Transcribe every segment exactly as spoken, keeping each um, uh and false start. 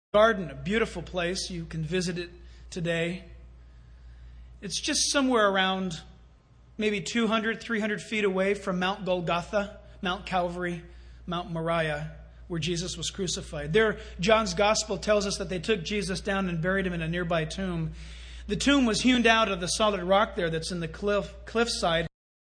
Garden, a beautiful place. You can visit it today. It's just somewhere around maybe two hundred, three hundred feet away from Mount Golgotha, Mount Calvary, Mount Moriah, where Jesus was crucified. There, John's Gospel tells us that they took Jesus down and buried him in a nearby tomb. The tomb was hewn out of the solid rock there that's in the cliff cliffside.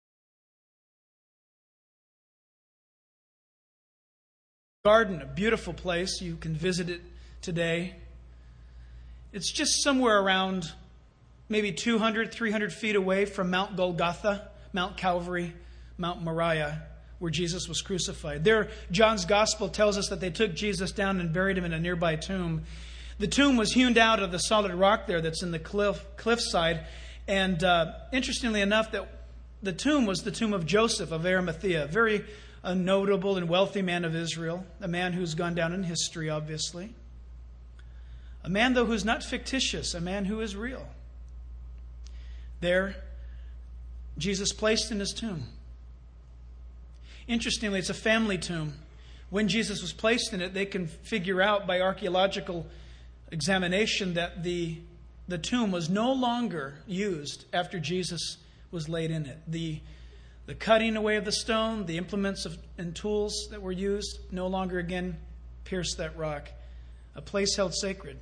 Garden, a beautiful place. You can visit it today. It's just somewhere around maybe two hundred, three hundred feet away from Mount Golgotha, Mount Calvary, Mount Moriah, where Jesus was crucified. There, John's Gospel tells us that they took Jesus down and buried him in a nearby tomb. The tomb was hewn out of the solid rock there that's in the cliff cliffside. And uh, interestingly enough, that the tomb was the tomb of Joseph of Arimathea, a very a notable and wealthy man of Israel, a man who's gone down in history, obviously. A man, though, who's not fictitious, a man who is real. There, Jesus placed in his tomb. Interestingly, it's a family tomb. When Jesus was placed in it, they can figure out by archaeological examination that the, the tomb was no longer used after Jesus was laid in it. The, the cutting away of the stone, the implements of, and tools that were used, no longer again pierced that rock. A place held sacred.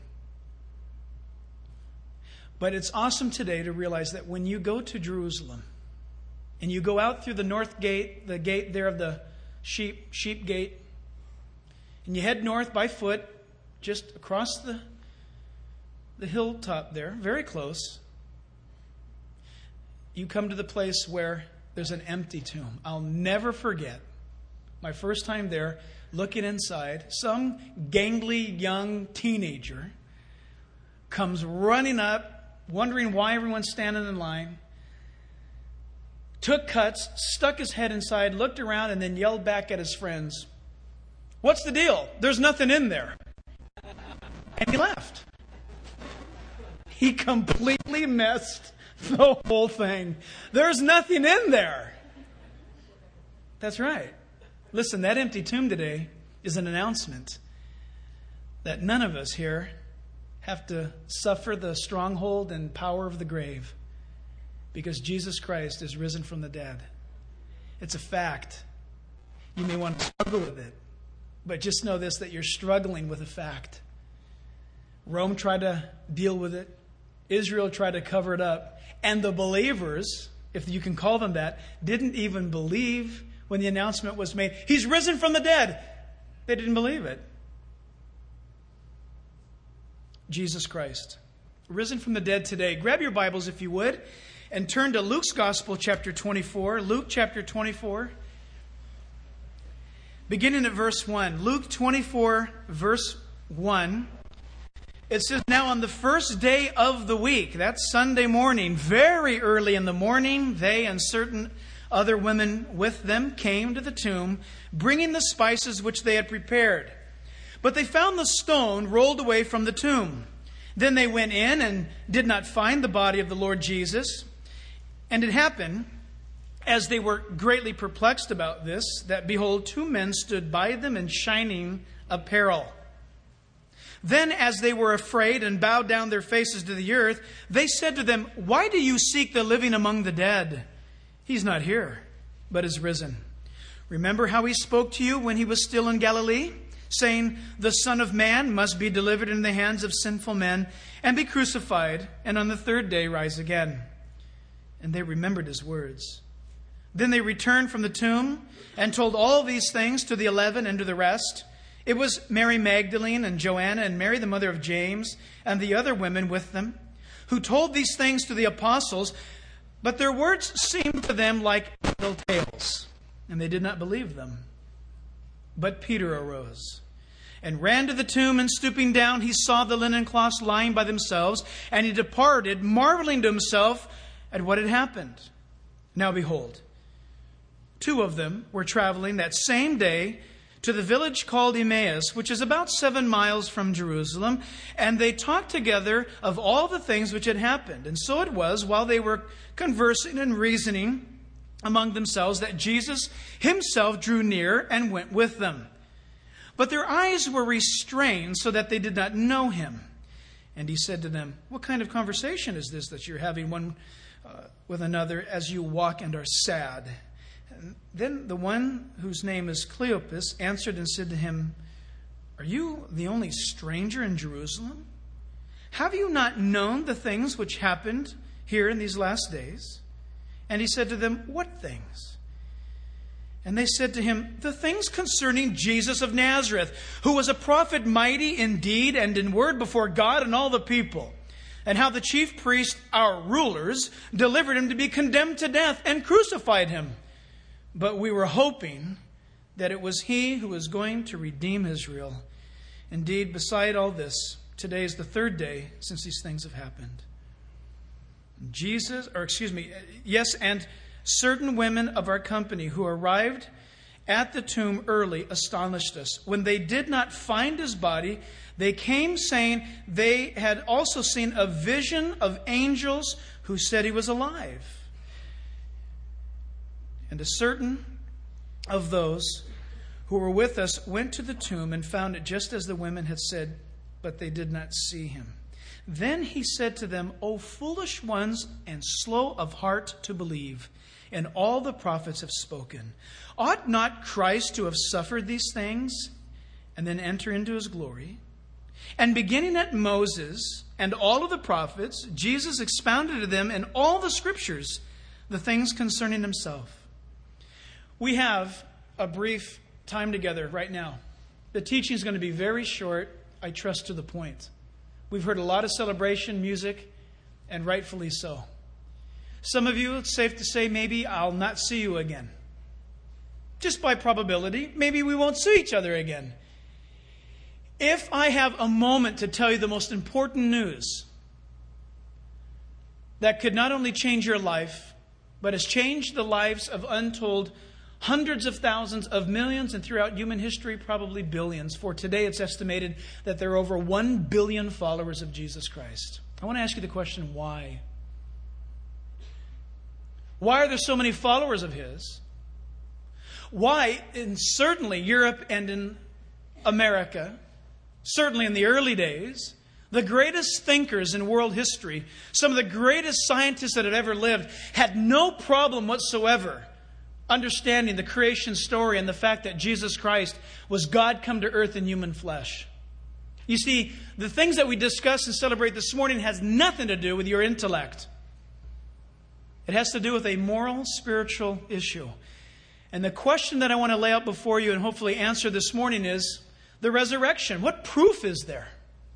But it's awesome today to realize that when you go to Jerusalem and you go out through the north gate, the gate there of the sheep, sheep gate, and you head north by foot, just across the, the hilltop there, very close, you come to the place where there's an empty tomb. I'll never forget my first time there, looking inside. Some gangly young teenager comes running up, wondering why everyone's standing in line, took cuts, stuck his head inside, looked around, and then yelled back at his friends, "What's the deal? There's nothing in there." And he left. He completely messed the whole thing. There's nothing in there. That's right. Listen, that empty tomb today is an announcement that none of us here have to suffer the stronghold and power of the grave, because Jesus Christ is risen from the dead. It's a fact. You may want to struggle with it, but just know this, that you're struggling with a fact. Rome tried to deal with it. Israel tried to cover it up. And the believers, if you can call them that, didn't even believe when the announcement was made, "He's risen from the dead." They didn't believe it. Jesus Christ, risen from the dead today. Grab your Bibles, if you would, and turn to Luke's Gospel, chapter twenty-four. Luke chapter twenty-four, beginning at verse one. Luke twenty-four, verse one. It says, "Now on the first day of the week," that's Sunday morning, very early in the morning, they and certain other women with them came to the tomb, bringing the spices which they had prepared. But they found the stone rolled away from the tomb. Then they went in and did not find the body of the Lord Jesus. And it happened, as they were greatly perplexed about this, that behold, two men stood by them in shining apparel. Then, as they were afraid and bowed down their faces to the earth, they said to them, "Why do you seek the living among the dead? He's not here, but is risen. Remember how he spoke to you when he was still in Galilee, saying, 'The Son of Man must be delivered into the hands of sinful men and be crucified, and on the third day rise again.'" And they remembered his words. Then they returned from the tomb and told all these things to the eleven and to the rest. It was Mary Magdalene and Joanna and Mary the mother of James and the other women with them, who told these things to the apostles, but their words seemed to them like idle tales, and they did not believe them. But Peter arose and ran to the tomb, and stooping down, he saw the linen cloths lying by themselves, and he departed, marveling to himself at what had happened. Now behold, two of them were traveling that same day to the village called Emmaus, which is about seven miles from Jerusalem, and they talked together of all the things which had happened. And so it was, while they were conversing and reasoning among themselves, that Jesus himself drew near and went with them. But their eyes were restrained so that they did not know him. And he said to them, "What kind of conversation is this that you're having one uh, with another as you walk and are sad?" And then the one whose name is Cleopas answered and said to him, "Are you the only stranger in Jerusalem? Have you not known the things which happened here in these last days?" And he said to them, "What things?" And they said to him, "The things concerning Jesus of Nazareth, who was a prophet mighty in deed and in word before God and all the people, and how the chief priests, our rulers, delivered him to be condemned to death and crucified him. But we were hoping that it was he who was going to redeem Israel. Indeed, beside all this, today is the third day since these things have happened." Jesus, or excuse me, yes, and certain women of our company who arrived at the tomb early astonished us. When they did not find his body, they came saying they had also seen a vision of angels who said he was alive. And a certain of those who were with us went to the tomb and found it just as the women had said, but they did not see him. Then he said to them, "O foolish ones and slow of heart to believe, and all the prophets have spoken. Ought not Christ to have suffered these things and then enter into his glory?" And beginning at Moses and all of the prophets, Jesus expounded to them in all the scriptures the things concerning himself. We have a brief time together right now. The teaching is going to be very short, I trust to the point. We've heard a lot of celebration music, and rightfully so. Some of you, it's safe to say, maybe I'll not see you again. Just by probability, maybe we won't see each other again. If I have a moment to tell you the most important news that could not only change your life, but has changed the lives of untold hundreds of thousands of millions, and throughout human history, probably billions. For today, it's estimated that there are over one billion followers of Jesus Christ. I want to ask you the question, why? Why are there so many followers of his? Why, in certainly Europe and in America, certainly in the early days, the greatest thinkers in world history, some of the greatest scientists that had ever lived, had no problem whatsoever understanding the creation story and the fact that Jesus Christ was God come to earth in human flesh. You see, the things that we discuss and celebrate this morning has nothing to do with your intellect. It has to do with a moral, spiritual issue. And the question that I want to lay out before you and hopefully answer this morning is the resurrection. What proof is there?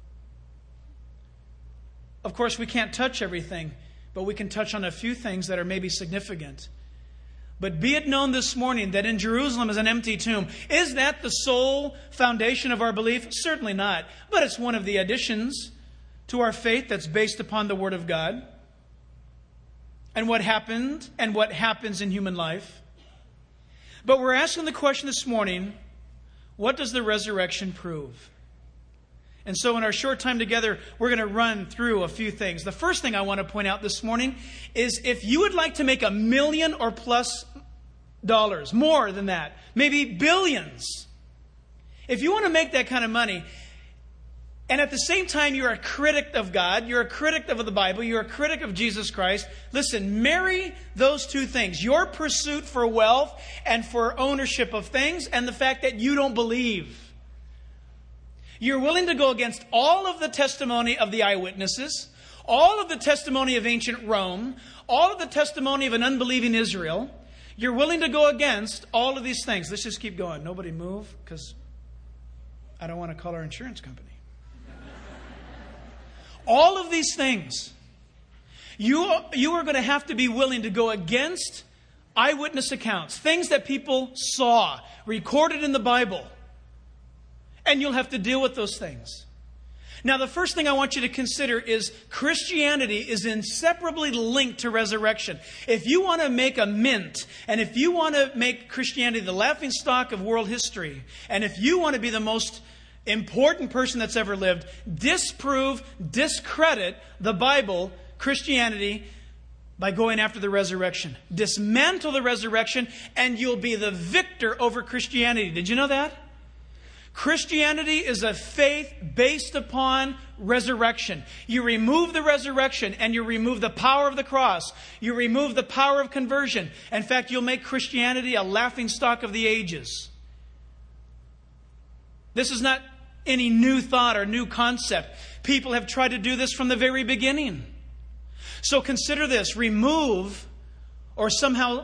Of course, we can't touch everything, but we can touch on a few things that are maybe significant. But be it known this morning that in Jerusalem is an empty tomb. Is that the sole foundation of our belief? Certainly not. But it's one of the additions to our faith that's based upon the Word of God and what happened and what happens in human life. But we're asking the question this morning, what does the resurrection prove? And so in our short time together, we're going to run through a few things. The first thing I want to point out this morning is if you would like to make a million or plus dollars, more than that, maybe billions, if you want to make that kind of money, and at the same time you're a critic of God, you're a critic of the Bible, you're a critic of Jesus Christ, listen, marry those two things. Your pursuit for wealth and for ownership of things, and the fact that you don't believe. You're willing to go against all of the testimony of the eyewitnesses, all of the testimony of ancient Rome, all of the testimony of an unbelieving Israel. You're willing to go against all of these things. Let's just keep going. Nobody move, because I don't want to call our insurance company. All of these things. You, you are going to have to be willing to go against eyewitness accounts, things that people saw, recorded in the Bible. And you'll have to deal with those things. Now, the first thing I want you to consider is Christianity is inseparably linked to resurrection. If you want to make a mint, and if you want to make Christianity the laughingstock of world history, and if you want to be the most important person that's ever lived, disprove, discredit the Bible, Christianity, by going after the resurrection. Dismantle the resurrection, and you'll be the victor over Christianity. Did you know that? Christianity is a faith based upon resurrection. You remove the resurrection and you remove the power of the cross. You remove the power of conversion. In fact, you'll make Christianity a laughingstock of the ages. This is not any new thought or new concept. People have tried to do this from the very beginning. So consider this. Remove or somehow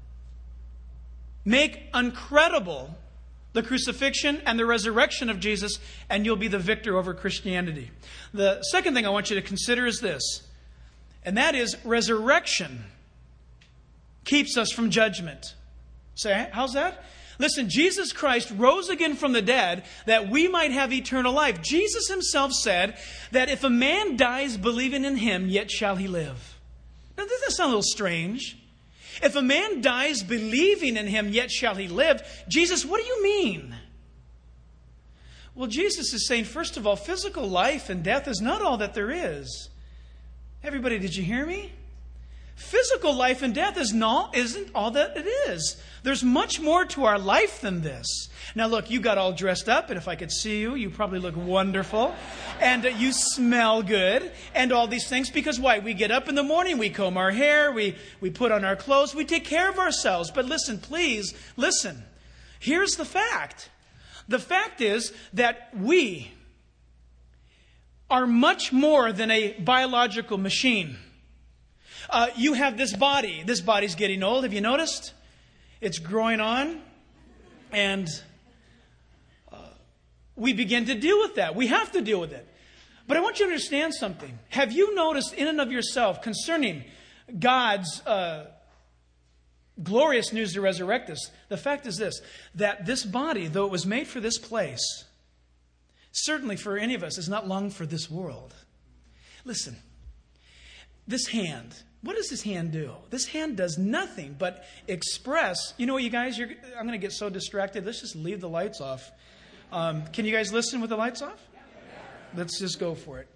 make uncredible the crucifixion and the resurrection of Jesus, and you'll be the victor over Christianity. The second thing I want you to consider is this, and that is resurrection keeps us from judgment. Say, how's that? Listen, Jesus Christ rose again from the dead that we might have eternal life. Jesus himself said that if a man dies believing in him, yet shall he live. Now, doesn't that sound a little strange? If a man dies believing in him, yet shall he live. Jesus, what do you mean? Well, Jesus is saying, first of all, physical life and death is not all that there is. Everybody, did you hear me? Physical life and death is not, isn't all that it is. There's much more to our life than this. Now look, you got all dressed up, and if I could see you, you probably look wonderful. And uh, you smell good, and all these things. Because why? We get up in the morning, we comb our hair, we, we put on our clothes, we take care of ourselves. But listen, please, listen. Here's the fact. The fact is that we are much more than a biological machine. Uh, you have this body. This body's getting old. Have you noticed? It's growing on. And uh, we begin to deal with that. We have to deal with it. But I want you to understand something. Have you noticed in and of yourself concerning God's uh, glorious news to resurrect us? The fact is this, that this body, though it was made for this place, certainly for any of us, is not long for this world. Listen, this hand, what does this hand do? This hand does nothing but express. You know what, you guys, you're, I'm going to get so distracted. Let's just leave the lights off. Um, can you guys listen with the lights off? Let's just go for it.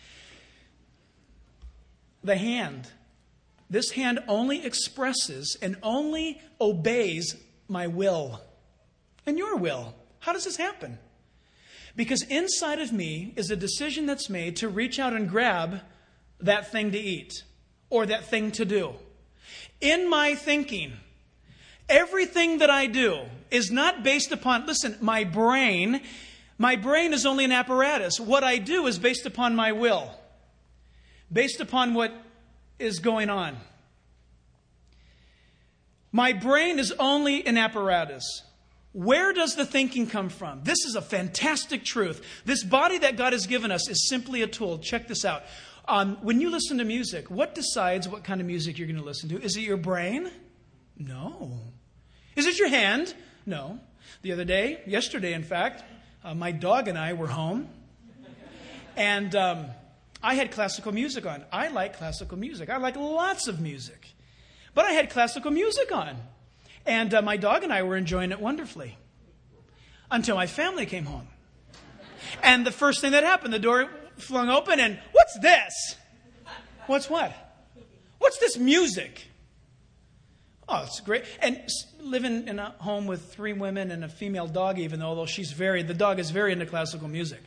The hand. This hand only expresses and only obeys my will and your will. How does this happen? Because inside of me is a decision that's made to reach out and grab that thing to eat or that thing to do. In my thinking, everything that I do is not based upon, listen, my brain. My brain is only an apparatus. What I do is based upon my will, based upon what is going on. My brain is only an apparatus. Where does the thinking come from? This is a fantastic truth. This body that God has given us is simply a tool. Check this out. Um, when you listen to music, what decides what kind of music you're going to listen to? Is it your brain? No. Is it your hand? No. The other day, yesterday in fact, uh, my dog and I were home. And um, I had classical music on. I like classical music. I like lots of music. But I had classical music on. And uh, my dog and I were enjoying it wonderfully. Until my family came home. And the first thing that happened, the door flung open and, what's this? What's what? What's this music? Oh, it's great. And living in a home with three women and a female dog, even though, although she's very, the dog is very into classical music.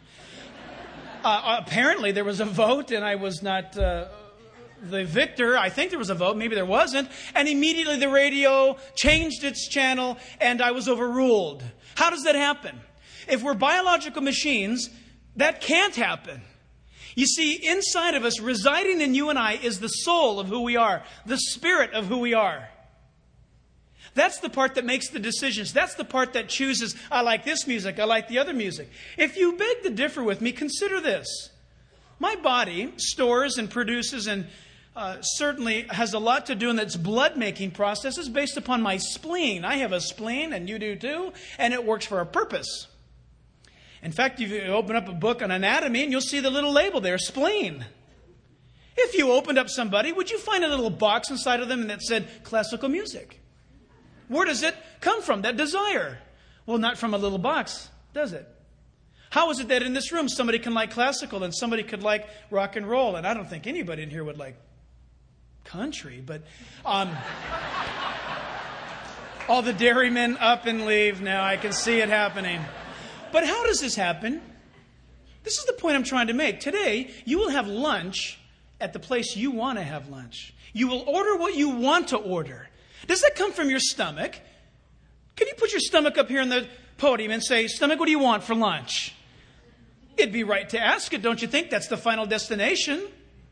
Uh, apparently there was a vote and I was not uh, the victor. I think there was a vote. Maybe there wasn't. And immediately the radio changed its channel and I was overruled. How does that happen? If we're biological machines, that can't happen. You see, inside of us, residing in you and I, is the soul of who we are, the spirit of who we are. That's the part that makes the decisions. That's the part that chooses, I like this music, I like the other music. If you beg to differ with me, consider this. My body stores and produces and uh, certainly has a lot to do in its blood-making processes based upon my spleen. I have a spleen, and you do too, and it works for a purpose. In fact, you open up a book on anatomy and you'll see the little label there, spleen. If you opened up somebody, would you find a little box inside of them that said classical music? Where does it come from, that desire? Well, not from a little box, does it? How is it that in this room somebody can like classical and somebody could like rock and roll? And I don't think anybody in here would like country, but um, all the dairymen up and leave now. I can see it happening. But how does this happen? This is the point I'm trying to make. Today, you will have lunch at the place you want to have lunch. You will order what you want to order. Does that come from your stomach? Can you put your stomach up here on the podium and say, "Stomach, what do you want for lunch?" It'd be right to ask it, don't you think? That's the final destination.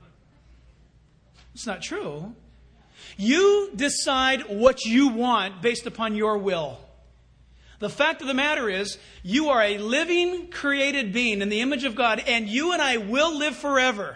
It's not true. You decide what you want based upon your will. The fact of the matter is, you are a living, created being in the image of God, and you and I will live forever.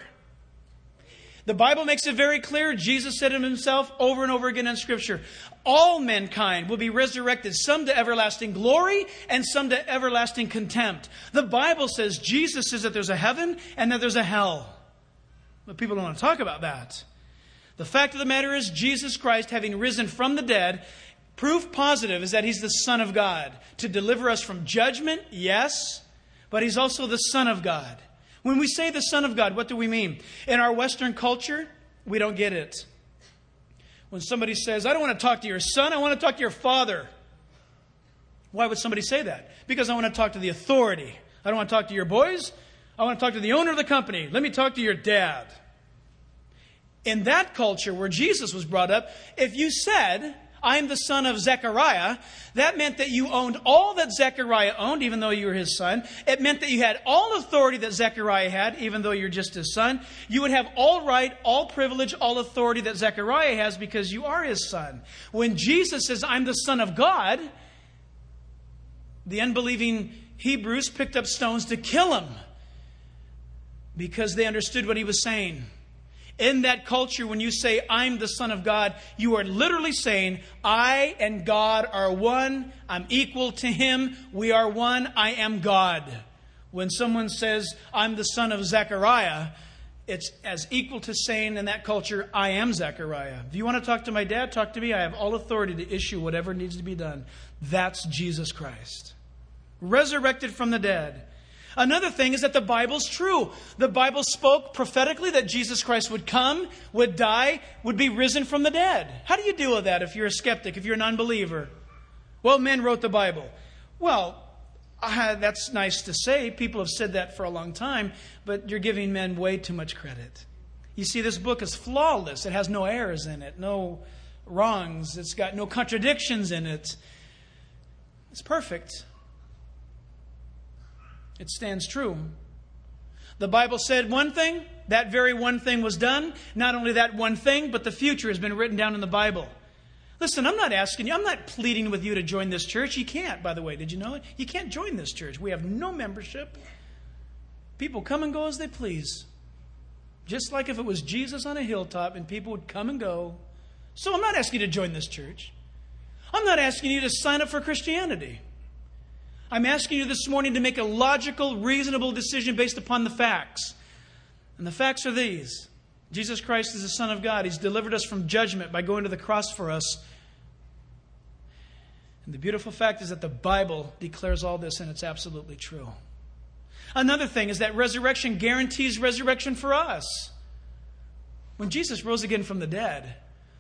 The Bible makes it very clear. Jesus said it himself over and over again in Scripture. All mankind will be resurrected, some to everlasting glory and some to everlasting contempt. The Bible says, Jesus says that there's a heaven and that there's a hell. But people don't want to talk about that. The fact of the matter is, Jesus Christ, having risen from the dead, proof positive is that He's the Son of God. To deliver us from judgment, yes, but He's also the Son of God. When we say the Son of God, what do we mean? In our Western culture, we don't get it. When somebody says, "I don't want to talk to your son, I want to talk to your father." Why would somebody say that? Because I want to talk to the authority. I don't want to talk to your boys. I want to talk to the owner of the company. Let me talk to your dad. In that culture where Jesus was brought up, if you said, "I'm the son of Zechariah," that meant that you owned all that Zechariah owned, even though you were his son. It meant that you had all authority that Zechariah had, even though you're just his son. You would have all right, all privilege, all authority that Zechariah has because you are his son. When Jesus says, "I'm the Son of God," the unbelieving Hebrews picked up stones to kill him because they understood what he was saying. In that culture, when you say, "I'm the Son of God," you are literally saying, I and God are one. I'm equal to Him. We are one. I am God. When someone says, "I'm the son of Zechariah," it's as equal to saying in that culture, "I am Zechariah." If you want to talk to my dad, talk to me. I have all authority to issue whatever needs to be done. That's Jesus Christ. Resurrected from the dead. Another thing is that the Bible's true. The Bible spoke prophetically that Jesus Christ would come, would die, would be risen from the dead. How do you deal with that if you're a skeptic, if you're an unbeliever? Well, men wrote the Bible. Well, uh, that's nice to say. People have said that for a long time, but you're giving men way too much credit. You see, this book is flawless. It has no errors in it, no wrongs. It's got no contradictions in it. It's perfect. It stands true. The Bible said one thing, that very one thing was done. Not only that one thing, but the future has been written down in the Bible. Listen, I'm not asking you, I'm not pleading with you to join this church. You can't, by the way. Did you know it? You can't join this church. We have no membership. People come and go as they please. Just like if it was Jesus on a hilltop and people would come and go. So I'm not asking you to join this church. I'm not asking you to sign up for Christianity. I'm asking you this morning to make a logical, reasonable decision based upon the facts. And the facts are these. Jesus Christ is the Son of God. He's delivered us from judgment by going to the cross for us. And the beautiful fact is that the Bible declares all this, and it's absolutely true. Another thing is that resurrection guarantees resurrection for us. When Jesus rose again from the dead,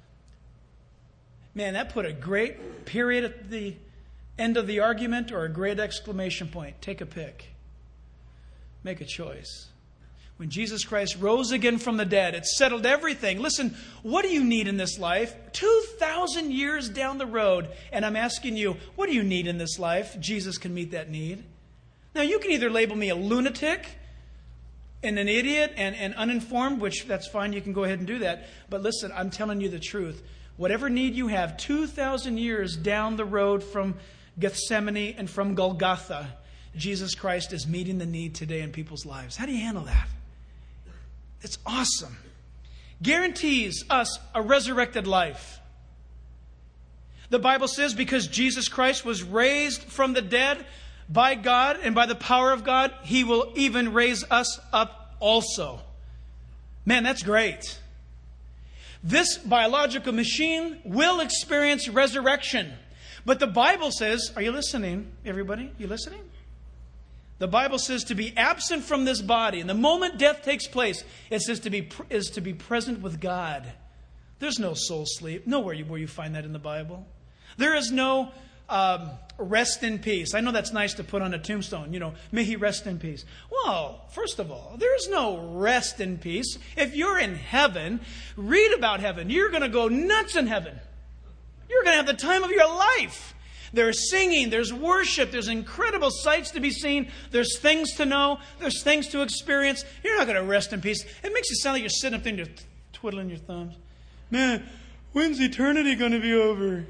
man, that put a great period at the end of the argument or a great exclamation point. Take a pick. Make a choice. When Jesus Christ rose again from the dead, it settled everything. Listen, what do you need in this life? two thousand years down the road, and I'm asking you, what do you need in this life? Jesus can meet that need. Now, you can either label me a lunatic and an idiot and, and uninformed, which that's fine. You can go ahead and do that. But listen, I'm telling you the truth. Whatever need you have, two thousand years down the road from Gethsemane and from Golgotha, Jesus Christ is meeting the need today in people's lives. How do you handle that? It's awesome. Guarantees us a resurrected life. The Bible says because Jesus Christ was raised from the dead by God and by the power of God, He will even raise us up also. Man, that's great. This biological machine will experience resurrection. But the Bible says, are you listening, everybody? You listening? The Bible says to be absent from this body. And the moment death takes place, it says to be is to be present with God. There's no soul sleep. Nowhere where you find that in the Bible. There is no um, rest in peace. I know that's nice to put on a tombstone. You know, may he rest in peace. Well, first of all, there's no rest in peace. If you're in heaven, read about heaven. You're going to go nuts in heaven. You're going to have the time of your life. There's singing, there's worship, there's incredible sights to be seen, there's things to know, there's things to experience. You're not going to rest in peace. It makes you sound like you're sitting up there and you're twiddling your thumbs. Man, when's eternity going to be over?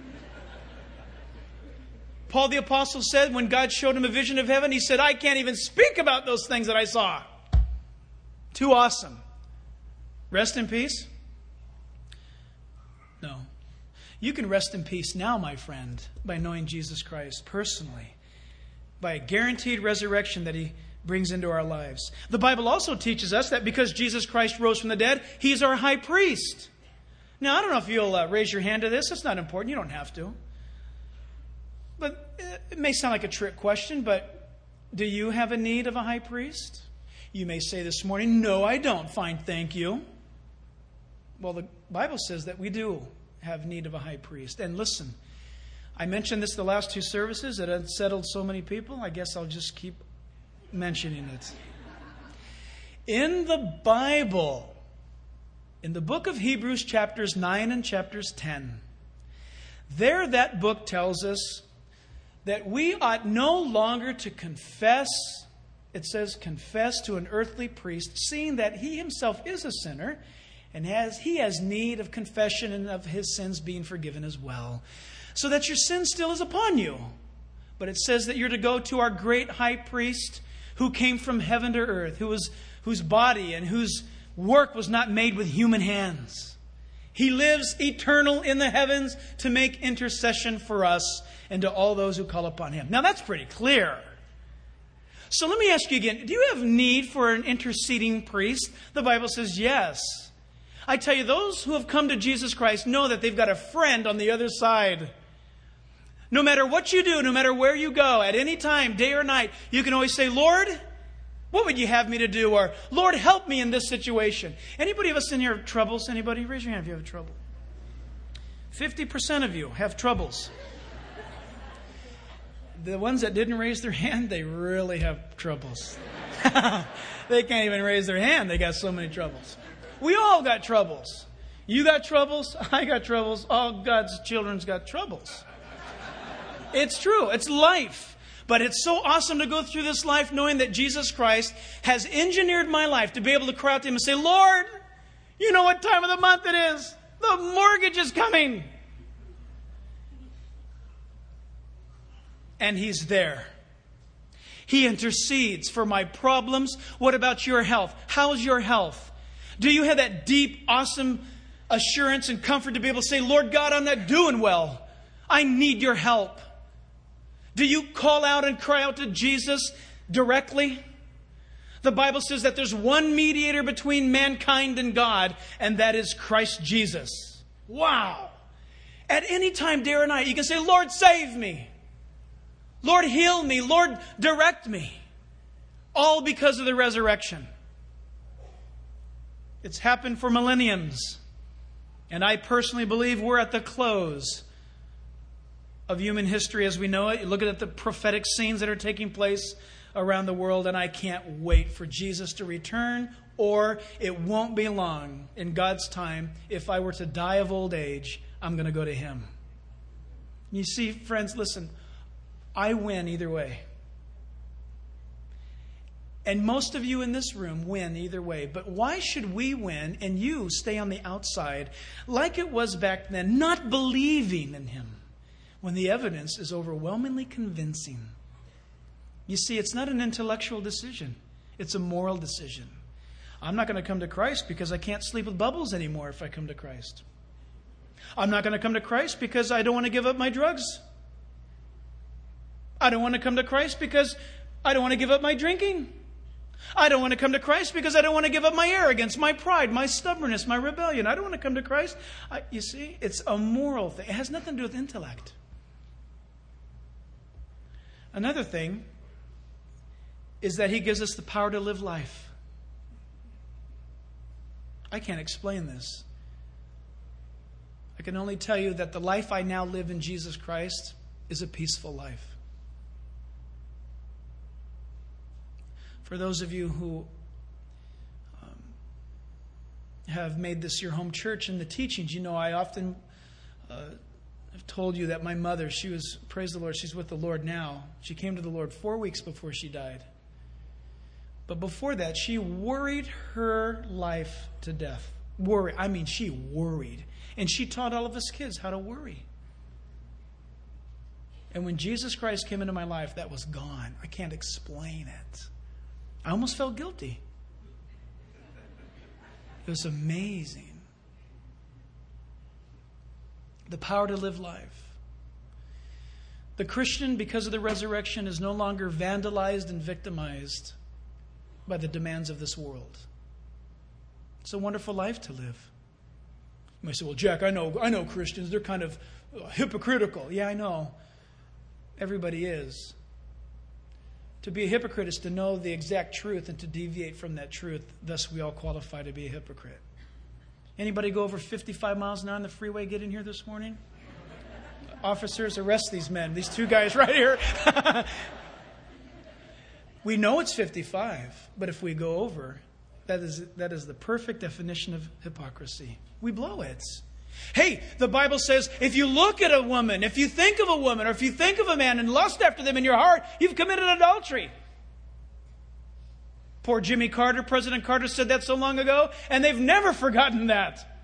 Paul the Apostle said when God showed him a vision of heaven, he said, I can't even speak about those things that I saw. Too awesome. Rest in peace? No. You can rest in peace now, my friend, by knowing Jesus Christ personally, by a guaranteed resurrection that he brings into our lives. The Bible also teaches us that because Jesus Christ rose from the dead, he's our high priest. Now, I don't know if you'll uh, raise your hand to this. That's not important. You don't have to. But it may sound like a trick question, but do you have a need of a high priest? You may say this morning, no, I don't. Fine, thank you. Well, the Bible says that we do have need of a high priest. And listen, I mentioned this the last two services. It unsettled so many people. I guess I'll just keep mentioning it. In the Bible, in the book of Hebrews, chapters nine and chapters ten, there that book tells us that we ought no longer to confess, it says confess to an earthly priest, seeing that he himself is a sinner, and has he has need of confession and of his sins being forgiven as well. So that your sin still is upon you. But it says that you're to go to our great high priest who came from heaven to earth, who was, whose body and whose work was not made with human hands. He lives eternal in the heavens to make intercession for us and to all those who call upon him. Now that's pretty clear. So let me ask you again, do you have need for an interceding priest? The Bible says yes. I tell you, those who have come to Jesus Christ know that they've got a friend on the other side. No matter what you do, no matter where you go, at any time, day or night, you can always say, Lord, what would you have me to do? Or, Lord, help me in this situation. Anybody of us in here have troubles? Anybody? Raise your hand if you have trouble. fifty percent of you have troubles. The ones that didn't raise their hand, they really have troubles. They can't even raise their hand. They got so many troubles. We all got troubles. You got troubles. I got troubles. All God's children's got troubles. It's true. It's life. But it's so awesome to go through this life knowing that Jesus Christ has engineered my life to be able to cry out to him and say, Lord, you know what time of the month it is. The mortgage is coming. And he's there. He intercedes for my problems. What about your health? How's your health? Do you have that deep, awesome assurance and comfort to be able to say, Lord God, I'm not doing well. I need your help. Do you call out and cry out to Jesus directly? The Bible says that there's one mediator between mankind and God, and that is Christ Jesus. Wow. At any time, day or night, you can say, Lord, save me. Lord, heal me. Lord, direct me. All because of the resurrection. It's happened for millenniums. And I personally believe we're at the close of human history as we know it. You look at the prophetic scenes that are taking place around the world, and I can't wait for Jesus to return, or it won't be long in God's time. If I were to die of old age, I'm going to go to him. You see, friends, listen, I win either way. And most of you in this room win either way. But why should we win and you stay on the outside like it was back then, not believing in him, when the evidence is overwhelmingly convincing? You see, it's not an intellectual decision. It's a moral decision. I'm not going to come to Christ because I can't sleep with bubbles anymore if I come to Christ. I'm not going to come to Christ because I don't want to give up my drugs. I don't want to come to Christ because I don't want to give up my drinking. I don't want to come to Christ because I don't want to give up my arrogance, my pride, my stubbornness, my rebellion. I don't want to come to Christ. I, you see, it's a moral thing. It has nothing to do with intellect. Another thing is that he gives us the power to live life. I can't explain this. I can only tell you that the life I now live in Jesus Christ is a peaceful life. For those of you who um, have made this your home church and the teachings, you know I often uh, have told you that my mother, she was, praise the Lord, she's with the Lord now. She came to the Lord four weeks before she died. But before that, she worried her life to death. Worry. I mean, she worried. And she taught all of us kids how to worry. And when Jesus Christ came into my life, that was gone. I can't explain it. I almost felt guilty. It was amazing. The power to live life. The Christian, because of the resurrection, is no longer vandalized and victimized by the demands of this world. It's a wonderful life to live. You might say, well, Jack, I know, I know Christians. They're kind of uh, hypocritical. Yeah, I know. Everybody is. To be a hypocrite is to know the exact truth and to deviate from that truth. Thus, we all qualify to be a hypocrite. Anybody go over fifty-five miles an hour on the freeway get in here this morning? Officers, arrest these men. These two guys right here. We know it's fifty-five, but if we go over, that is that is the perfect definition of hypocrisy. We blow it. Hey, the Bible says, if you look at a woman, if you think of a woman, or if you think of a man and lust after them in your heart, you've committed adultery. Poor Jimmy Carter, President Carter said that so long ago, and they've never forgotten that.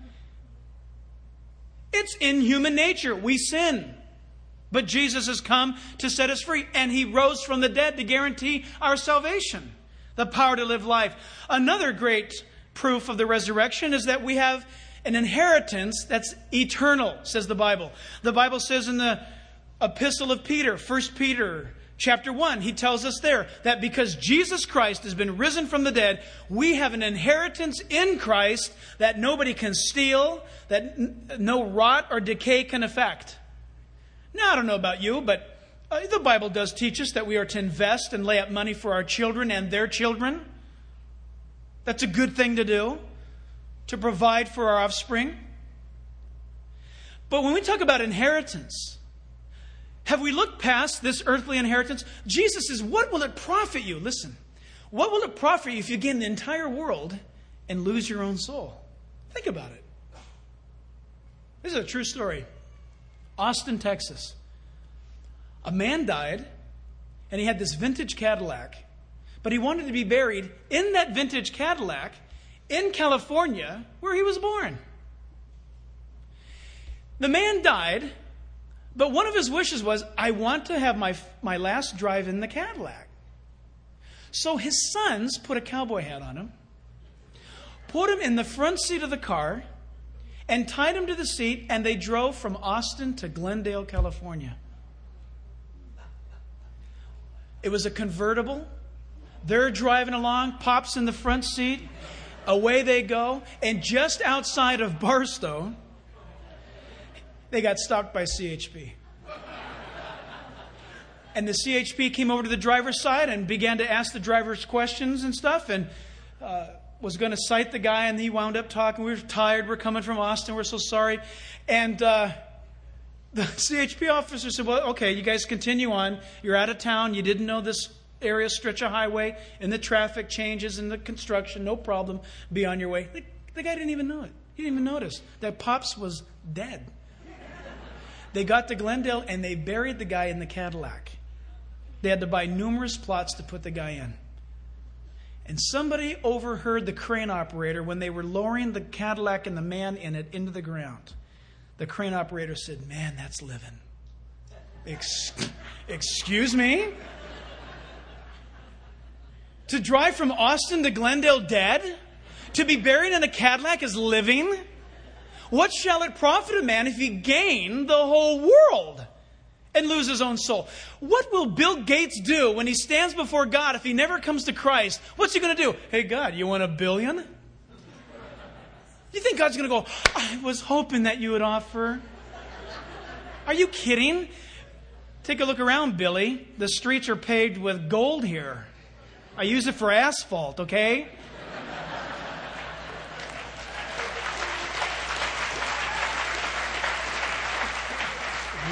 It's in human nature. We sin. But Jesus has come to set us free, and He rose from the dead to guarantee our salvation. The power to live life. Another great proof of the resurrection is that we have an inheritance that's eternal, says the Bible. The Bible says in the epistle of Peter, First Peter chapter one, he tells us there that because Jesus Christ has been risen from the dead, we have an inheritance in Christ that nobody can steal, that n- no rot or decay can affect. Now, I don't know about you, but uh, the Bible does teach us that we are to invest and lay up money for our children and their children. That's a good thing to do, to provide for our offspring. But when we talk about inheritance, have we looked past this earthly inheritance? Jesus says, what will it profit you? Listen, what will it profit you if you gain the entire world and lose your own soul? Think about it. This is a true story. Austin, Texas. A man died, and he had this vintage Cadillac, but he wanted to be buried in that vintage Cadillac in California, where he was born. The man died, but one of his wishes was, I want to have my, my last drive in the Cadillac. So his sons put a cowboy hat on him, put him in the front seat of the car, and tied him to the seat, and they drove from Austin to Glendale, California. It was a convertible. They're driving along, Pop's in the front seat. Away they go. And just outside of Barstow, they got stopped by C H P. And the C H P came over to the driver's side and began to ask the driver's questions and stuff, and uh, was going to cite the guy, and he wound up talking. We were tired. We're coming from Austin. We're so sorry. And uh, the C H P officer said, well, okay, you guys continue on. You're out of town. You didn't know this area stretch of highway, and the traffic changes and the construction. No problem. Be on your way. The, the guy didn't even know it. He didn't even notice that Pops was dead. They got to Glendale, and they buried the guy in the Cadillac. They had to buy numerous plots to put the guy in. And somebody overheard the crane operator when they were lowering the Cadillac and the man in it into the ground. The crane operator said, man, that's living. Ex- excuse me? To drive from Austin to Glendale dead? To be buried in a Cadillac is living? What shall it profit a man if he gain the whole world and lose his own soul? What will Bill Gates do when he stands before God if he never comes to Christ? What's he going to do? Hey, God, you want a billion? You think God's going to go, I was hoping that you would offer? Are you kidding? Take a look around, Billy. The streets are paved with gold here. I use it for asphalt, okay?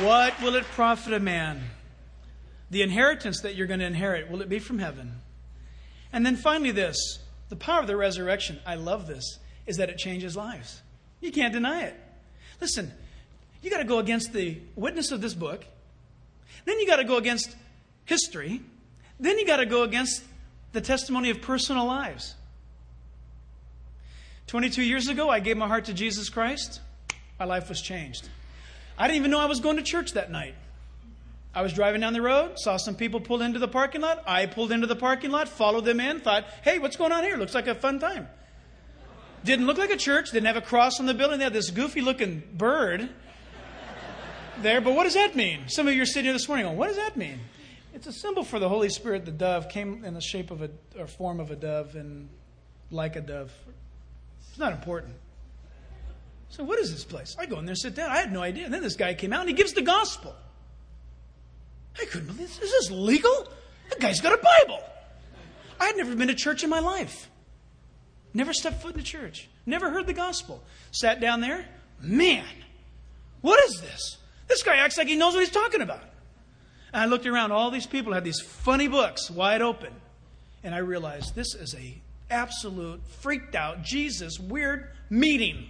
What will it profit a man? The inheritance that you're going to inherit, will it be from heaven? And then finally this, the power of the resurrection, I love this, is that it changes lives. You can't deny it. Listen, you got to go against the witness of this book. Then you got to go against history. Then you got to go against the testimony of personal lives. twenty-two years ago, I gave my heart to Jesus Christ. My life was changed. I didn't even know I was going to church that night. I was driving down the road, saw some people pull into the parking lot. I pulled into the parking lot, followed them in, thought, hey, what's going on here? Looks like a fun time. Didn't look like a church. Didn't have a cross on the building. They had this goofy-looking bird there. But what does that mean? Some of you are sitting here this morning going, what does that mean? It's a symbol for the Holy Spirit. The dove came in the shape of a, or form of a dove and like a dove. It's not important. So what is this place? I go in there and sit down. I had no idea. And then this guy came out and he gives the gospel. I couldn't believe this. Is this legal? The guy's got a Bible. I had never been to church in my life. Never stepped foot in a church. Never heard the gospel. Sat down there. Man, what is this? This guy acts like he knows what he's talking about. And I looked around. All these people had these funny books wide open. And I realized this is a absolute freaked out Jesus weird meeting.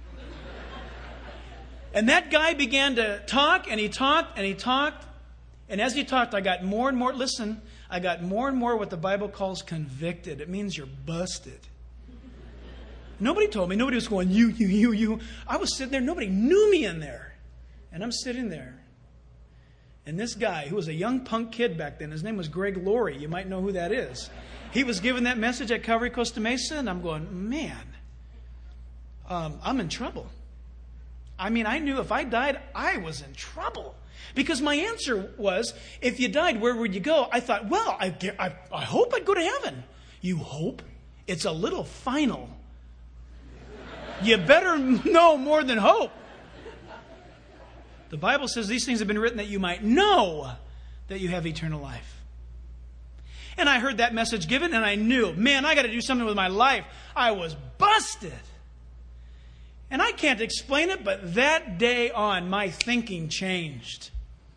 And that guy began to talk, and he talked, and he talked. And as he talked, I got more and more, listen, I got more and more what the Bible calls convicted. It means you're busted. Nobody told me. Nobody was going, you, you, you, you. I was sitting there. Nobody knew me in there. And I'm sitting there. And this guy, who was a young punk kid back then, his name was Greg Laurie. You might know who that is. He was giving that message at Calvary Costa Mesa, and I'm going, man, um, I'm in trouble. I mean, I knew if I died, I was in trouble. Because my answer was, if you died, where would you go? I thought, well, I, I, I hope I'd go to heaven. You hope? It's a little final. You better know more than hope. The Bible says these things have been written that you might know that you have eternal life. And I heard that message given, and I knew, man, I got to do something with my life. I was busted. And I can't explain it, but that day on, my thinking changed.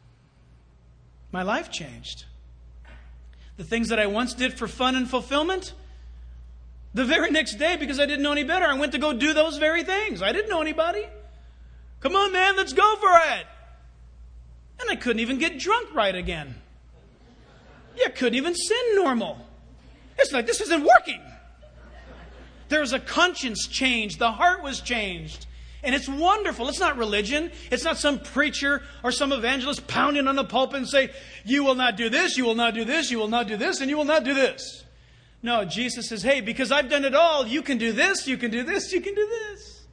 My life changed. The things that I once did for fun and fulfillment, the very next day, because I didn't know any better, I went to go do those very things. I didn't know anybody. Come on, man, let's go for it. And I couldn't even get drunk right again. You couldn't even sin normal. It's like, this isn't working. There was a conscience change. The heart was changed. And it's wonderful. It's not religion. It's not some preacher or some evangelist pounding on the pulpit and say, you will not do this, you will not do this, you will not do this, and you will not do this. No, Jesus says, hey, because I've done it all, you can do this, you can do this, you can do this.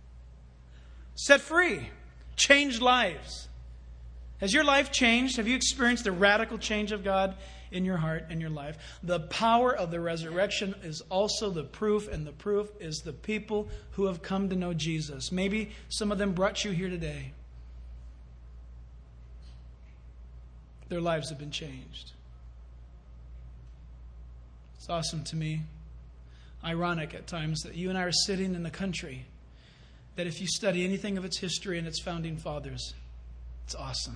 Set free. Changed lives. Has your life changed? Have you experienced the radical change of God in your heart and your life? The power of the resurrection is also the proof, and the proof is the people who have come to know Jesus. Maybe some of them brought you here today. Their lives have been changed. It's awesome to me. Ironic at times that you and I are sitting in a country that if you study anything of its history and its founding fathers, it's awesome.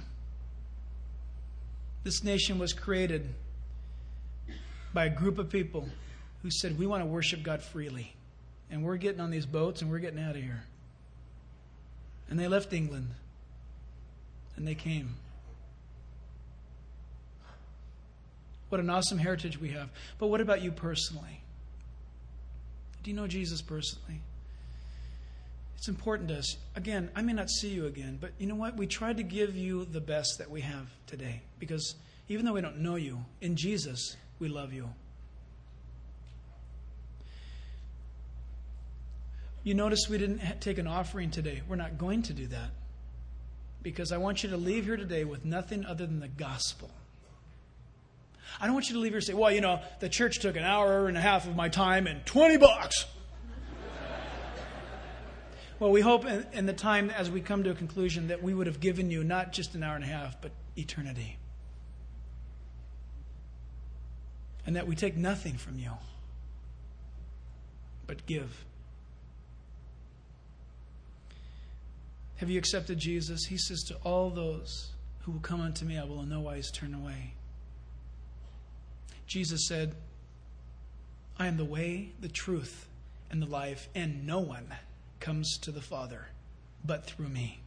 This nation was created by a group of people who said, we want to worship God freely. And we're getting on these boats and we're getting out of here. And they left England. And they came. What an awesome heritage we have. But what about you personally? Do you know Jesus personally? It's important to us. Again, I may not see you again, but you know what? We tried to give you the best that we have today. Because even though we don't know you, in Jesus, we love you. You notice we didn't take an offering today. We're not going to do that. Because I want you to leave here today with nothing other than the gospel. I don't want you to leave here and say, well, you know, the church took an hour and a half of my time and twenty bucks. Well, we hope in, in the time as we come to a conclusion that we would have given you not just an hour and a half, but eternity. And that we take nothing from you, but give. Have you accepted Jesus? He says, to all those who will come unto me, I will in no wise turn away. Jesus said, I am the way, the truth, and the life, and no one comes to the Father but through me.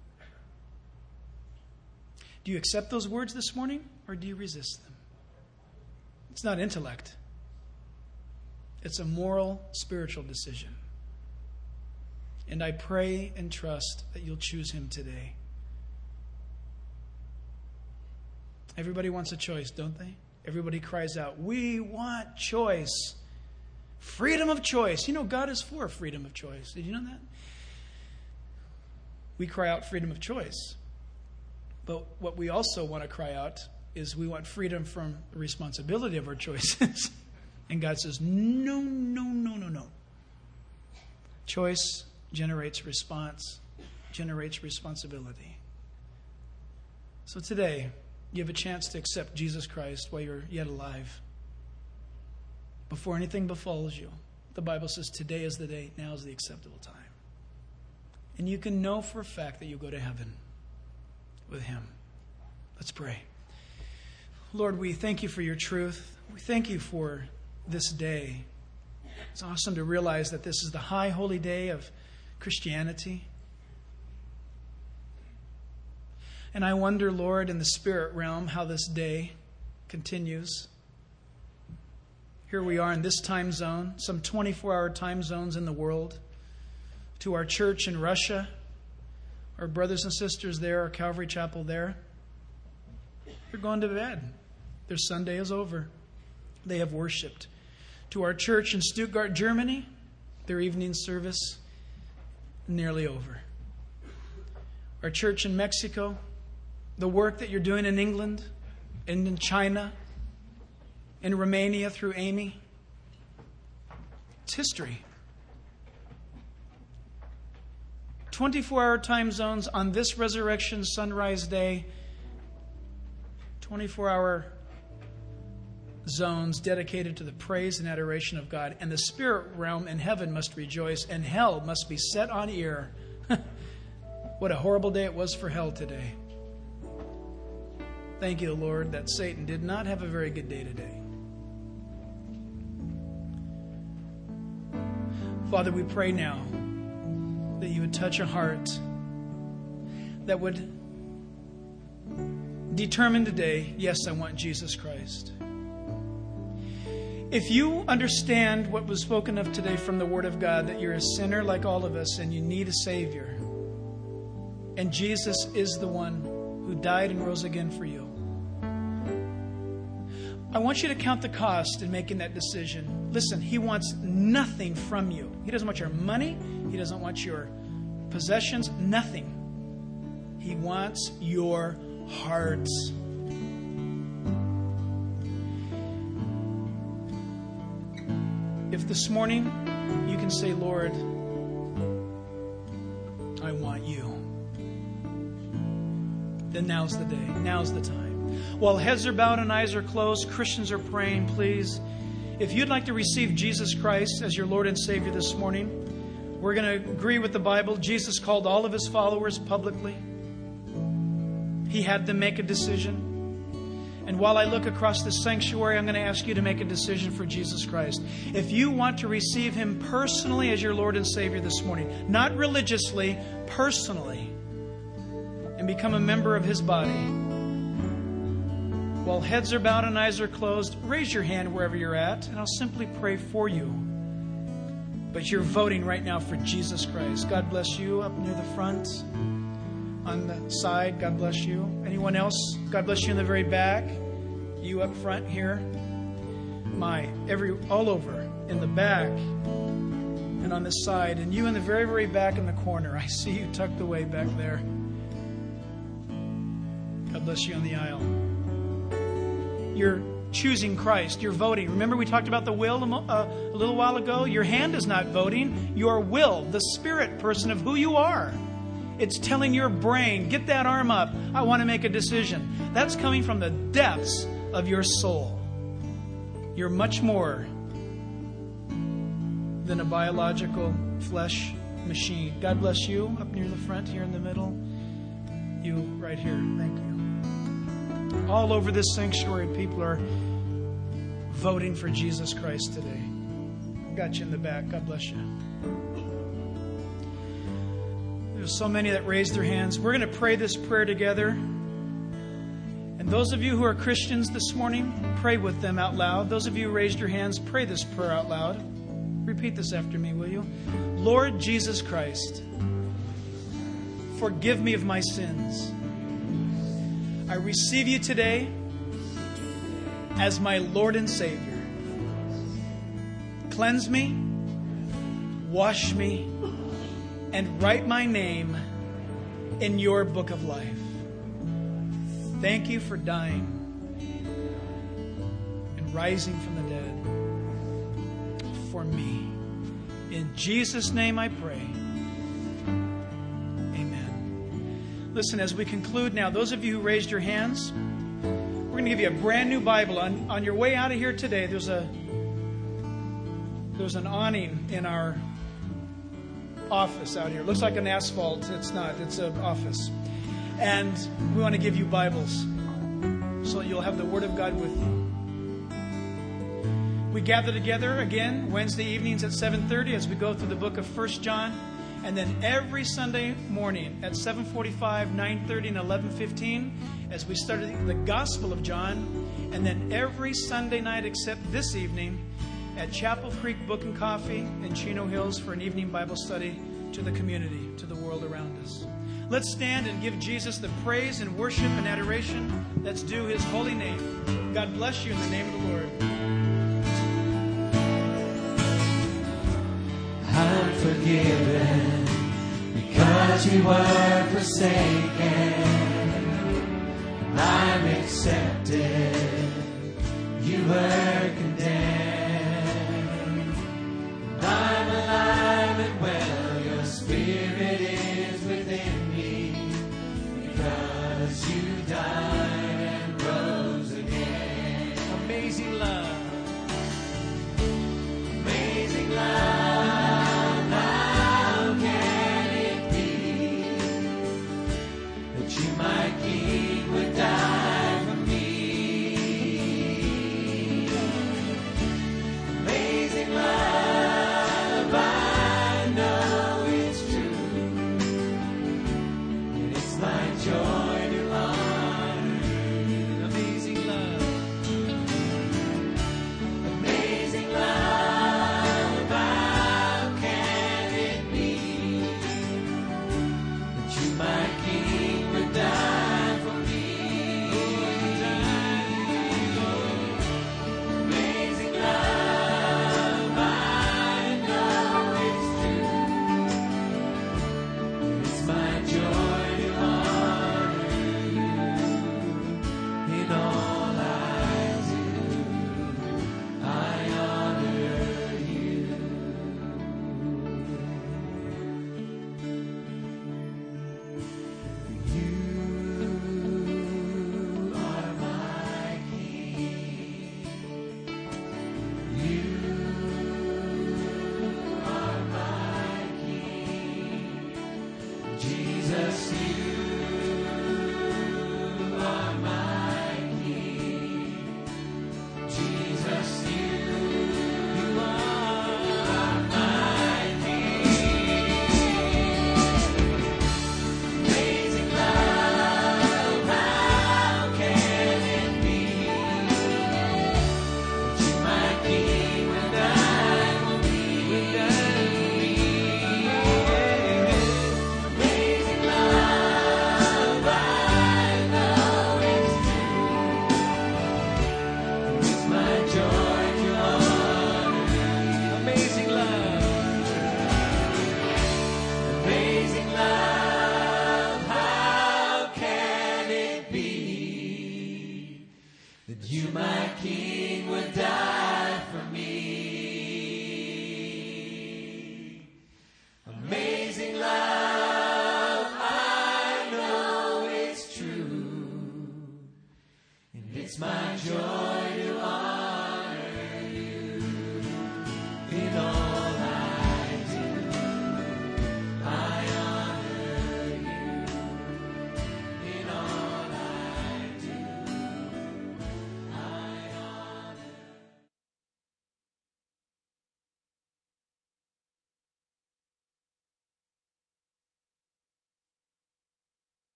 Do you accept those words this morning, or do you resist them? It's not intellect. It's a moral, spiritual decision. And I pray and trust that you'll choose him today. Everybody wants a choice, don't they? Everybody cries out, we want choice. Freedom of choice. You know, God is for freedom of choice. Did you know that? We cry out freedom of choice. But what we also want to cry out is we want freedom from the responsibility of our choices. And God says, no, no, no, no, no. Choice generates response, generates responsibility. So today, you have a chance to accept Jesus Christ while you're yet alive. Before anything befalls you. The Bible says today is the day, now is the acceptable time. And you can know for a fact that you'll go to heaven with him. Let's pray. Lord, we thank you for your truth. We thank you for this day. It's awesome to realize that this is the high holy day of Christianity. And I wonder, Lord, in the spirit realm, how this day continues. Here we are in this time zone, some twenty-four hour time zones in the world. To our church in Russia, our brothers and sisters there, our Calvary Chapel there, they're going to bed. Their Sunday is over. They have worshiped. To our church in Stuttgart, Germany, their evening service nearly over. Our church in Mexico, the work that you're doing in England and in China, in Romania through Amy, it's history. twenty-four hour time zones on this resurrection sunrise day. twenty-four hour zones dedicated to the praise and adoration of God. And the spirit realm in heaven must rejoice, and hell must be set on ear. What a horrible day it was for hell today. Thank you, Lord, that Satan did not have a very good day today. Father, we pray now that you would touch a heart that would determine today, yes, I want Jesus Christ. If you understand what was spoken of today from the Word of God, that you're a sinner like all of us and you need a Savior, and Jesus is the one who died and rose again for you, I want you to count the cost in making that decision. Listen, he wants nothing from you. He doesn't want your money. He doesn't want your possessions. Nothing. He wants your heart. If this morning you can say, Lord, I want you, then now's the day. Now's the time. While heads are bowed and eyes are closed, Christians are praying, please. If you'd like to receive Jesus Christ as your Lord and Savior this morning, we're going to agree with the Bible. Jesus called all of his followers publicly. He had them make a decision. And while I look across the sanctuary, I'm going to ask you to make a decision for Jesus Christ. If you want to receive him personally as your Lord and Savior this morning, not religiously, personally, and become a member of his body, while heads are bowed and eyes are closed, raise your hand wherever you're at, and I'll simply pray for you. But you're voting right now for Jesus Christ. God bless you up near the front. On the side, God bless you. Anyone else? God bless you in the very back. You up front here. My, every, all over, in the back and on the side. And you in the very, very back in the corner. I see you tucked away back there. God bless you on the aisle. You're choosing Christ. You're voting. Remember we talked about the will a, uh, a little while ago? Your hand is not voting. Your will, the spirit person of who you are. It's telling your brain, get that arm up. I want to make a decision. That's coming from the depths of your soul. You're much more than a biological flesh machine. God bless you up near the front here in the middle. You right here. Thank you. All over this sanctuary, people are voting for Jesus Christ today. Got you in the back. God bless you. There's so many that raised their hands. We're going to pray this prayer together. And those of you who are Christians this morning, pray with them out loud. Those of you who raised your hands, pray this prayer out loud. Repeat this after me, will you? Lord Jesus Christ, forgive me of my sins. I receive you today as my Lord and Savior. Cleanse me, wash me, and write my name in your book of life. Thank you for dying and rising from the dead for me. In Jesus' name I pray. Amen. Listen, as we conclude now, those of you who raised your hands, we're going to give you a brand new Bible. On, on your way out of here today, there's a there's an awning in our office out here. It looks like an asphalt. It's not. It's an office. And we want to give you Bibles so you'll have the Word of God with you. We gather together again Wednesday evenings at seven thirty as we go through the book of First John. And then every Sunday morning at seven forty-five, nine thirty, and eleven fifteen as we study the Gospel of John. And then every Sunday night except this evening at Chapel Creek Book and Coffee in Chino Hills for an evening Bible study to the community, to the world around us. Let's stand and give Jesus the praise and worship and adoration that's due His holy name. God bless you in the name of the Lord. I'm forgiven because you were forsaken. I'm accepted. You were condemned. I'm alive and well. Your spirit is within me because you died and rose again. Amazing love. Amazing love. How can it be that you, my King, would die for me?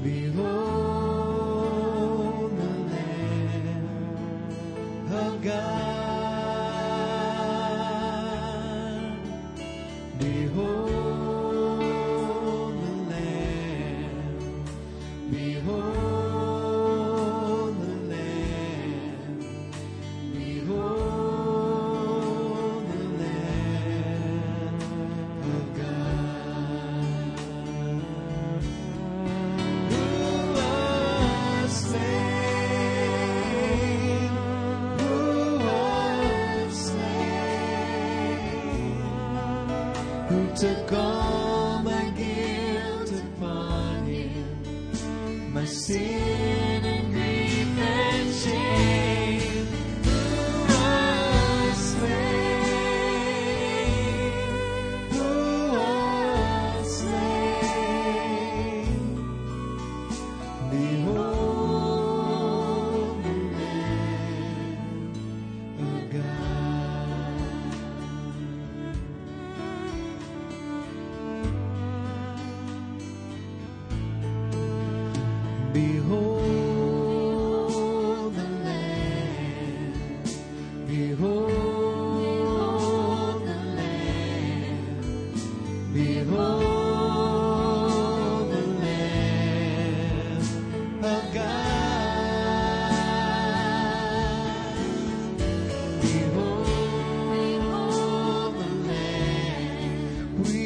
Behold the Lamb of God. Behold the Lamb. Behold the Lamb. Behold the Lamb of God. Who was slain? Who was slain? Who took all my guilt upon him, my sin and grief and shame. Who was slain? Who was slain? Behold the Lamb of God. Behold the Lamb. Behold the Lamb. Behold the Lamb of God. Behold the Lamb. We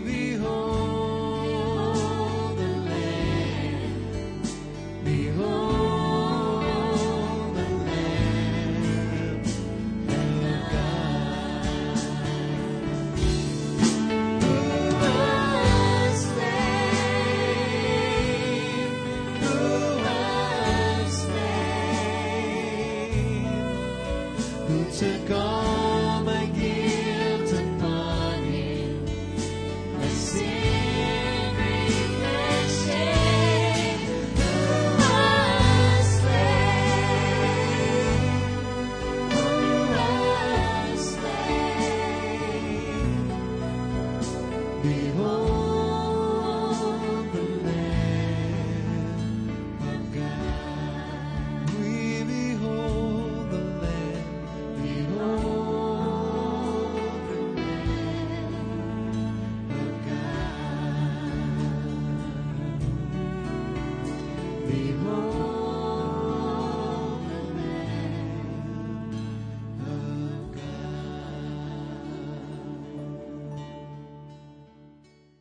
behold the Lamb. Behold the Lamb of God. Who was slain? Who was slain? Who took all my guilt upon him, my sin, grief, and shame. Who was slain? Who was slain? Behold the Lamb of God. We behold the Lamb. Behold the Lamb of God. Behold the Lamb of God.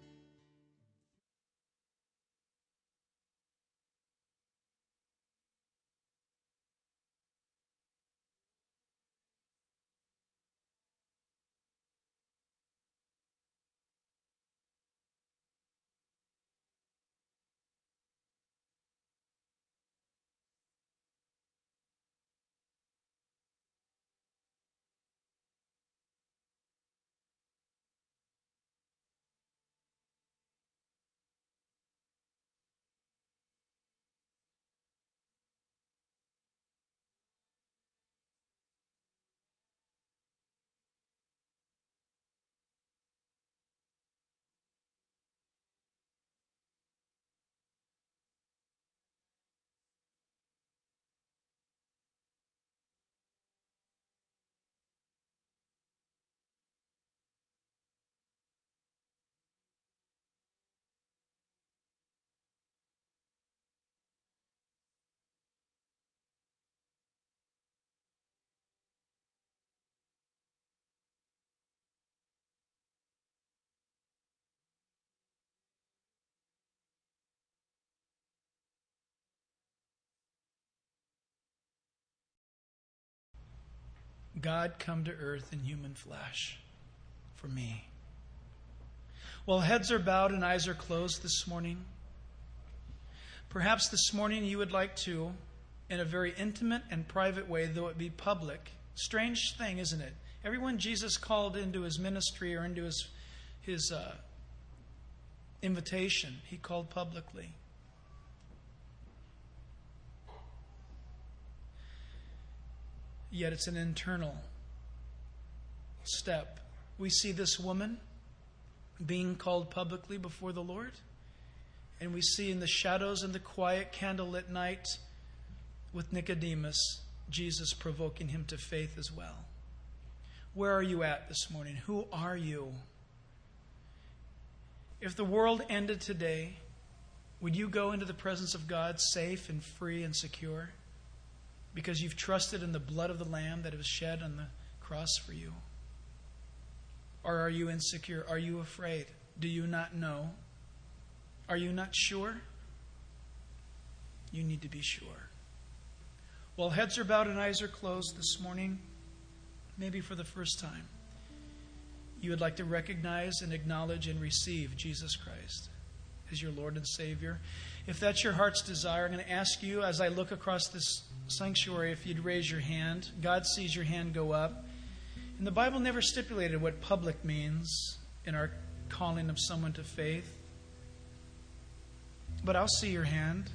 God come to earth in human flesh for me. While heads are bowed and eyes are closed this morning, perhaps this morning you would like to, in a very intimate and private way, though it be public. Strange thing, isn't it? Everyone Jesus called into his ministry or into his, his uh, invitation, he called publicly. Yet it's an internal step. We see this woman being called publicly before the Lord, And we see in the shadows and the quiet candlelit night with Nicodemus, Jesus provoking him to faith as well. Where are you at this morning? Who are you? If the world ended today, would you go into the presence of God safe and free and secure because you've trusted in the blood of the Lamb that was shed on the cross for you? Or are you insecure? Are you afraid? Do you not know? Are you not sure? You need to be sure. While heads are bowed and eyes are closed this morning, maybe for the first time, you would like to recognize and acknowledge and receive Jesus Christ as your Lord and Savior. If that's your heart's desire, I'm going to ask you as I look across this sanctuary if you'd raise your hand. God sees your hand go up. And the Bible never stipulated what public means in our calling of someone to faith. But I'll see your hand.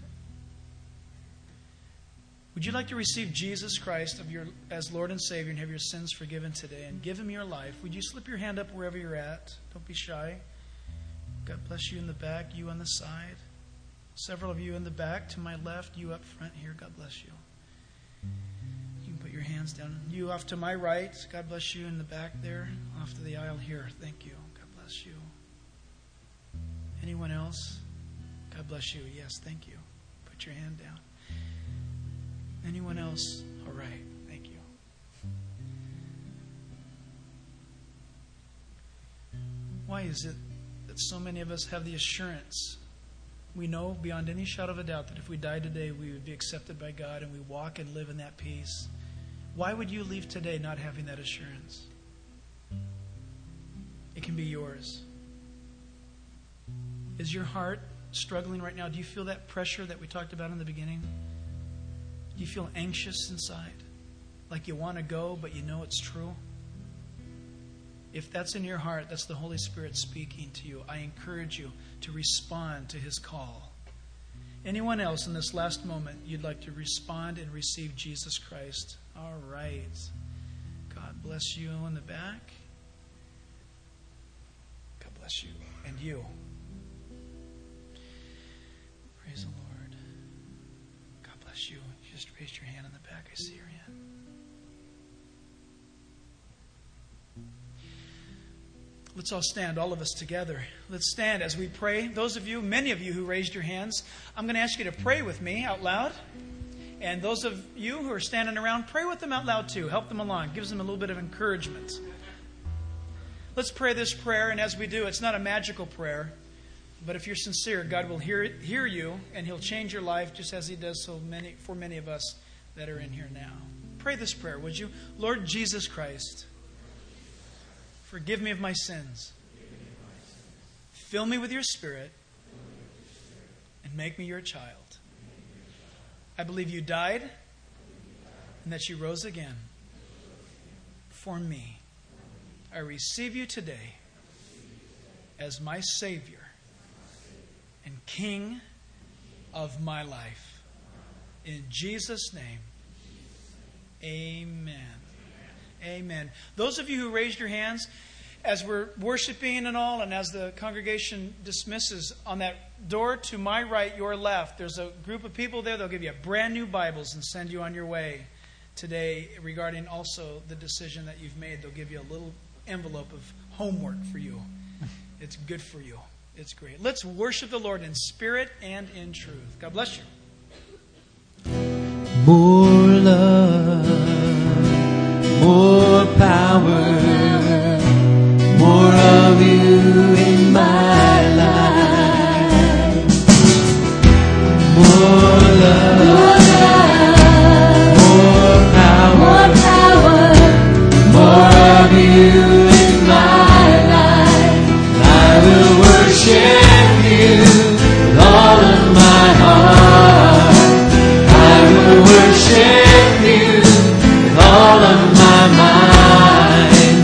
Would you like to receive Jesus Christ of your, as Lord and Savior and have your sins forgiven today and give Him your life? Would you slip your hand up wherever you're at? Don't be shy. God bless you in the back, you on the side. Several of you in the back, to my left, you up front here. God bless you. You can put your hands down. You off to my right. God bless you in the back there. Off to the aisle here. Thank you. God bless you. Anyone else? God bless you. Yes, thank you. Put your hand down. Anyone else? All right. Thank you. Why is it that so many of us have the assurance? We know beyond any shadow of a doubt that if we died today, we would be accepted by God and we walk and live in that peace. Why would you leave today not having that assurance? It can be yours. Is your heart struggling right now? Do you feel that pressure that we talked about in the beginning? Do you feel anxious inside? Like you want to go, but you know it's true? If that's in your heart, that's the Holy Spirit speaking to you. I encourage you to respond to His call. Anyone else in this last moment you'd like to respond and receive Jesus Christ? All right. God bless you in the back. God bless you. And you. Praise the Lord. God bless you. You just raised your hand in the back. I see your hand. Let's all stand, all of us together. Let's stand as we pray. Those of you, many of you who raised your hands, I'm going to ask you to pray with me out loud. And those of you who are standing around, pray with them out loud too. Help them along. Gives them a little bit of encouragement. Let's pray this prayer. And as we do, it's not a magical prayer. But if you're sincere, God will hear it, hear you, and He'll change your life just as He does so many for many of us that are in here now. Pray this prayer, would you? Lord Jesus Christ, forgive me of my sins. Fill me with your Spirit and make me your child. I believe you died and that you rose again for me. I receive you today as my Savior and King of my life. In Jesus' name, amen. Amen. Those of you who raised your hands, as we're worshiping and all, and as the congregation dismisses, on that door to my right, your left, there's a group of people there. They'll give you brand new Bibles and send you on your way today regarding also the decision that you've made. They'll give you a little envelope of homework for you. It's good for you. It's great. Let's worship the Lord in spirit and in truth. God bless you. More love, more power, more of you in my life. More love, more power, more of you in my life. I will worship you with all of my heart. I will worship you with all of my mind.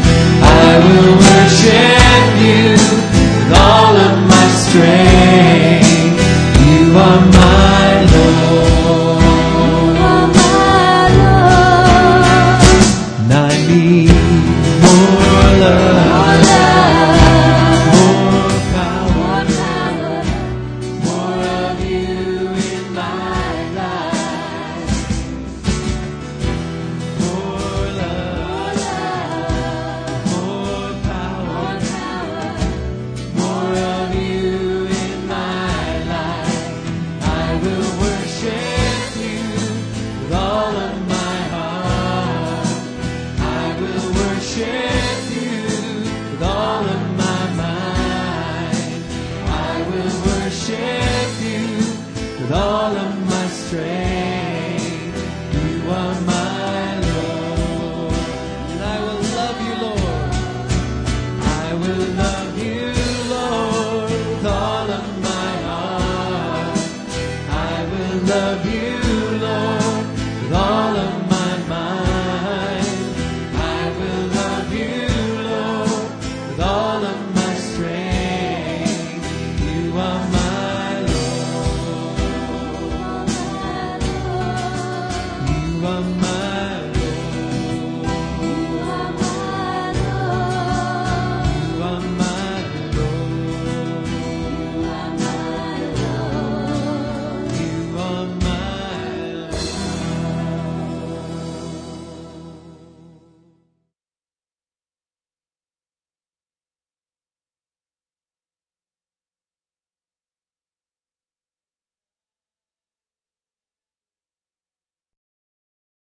will love you, Lord, with all of my heart. I will love you, Lord, with all of my mind. I will love you, Lord, with all of my strength. You are my Lord. You are my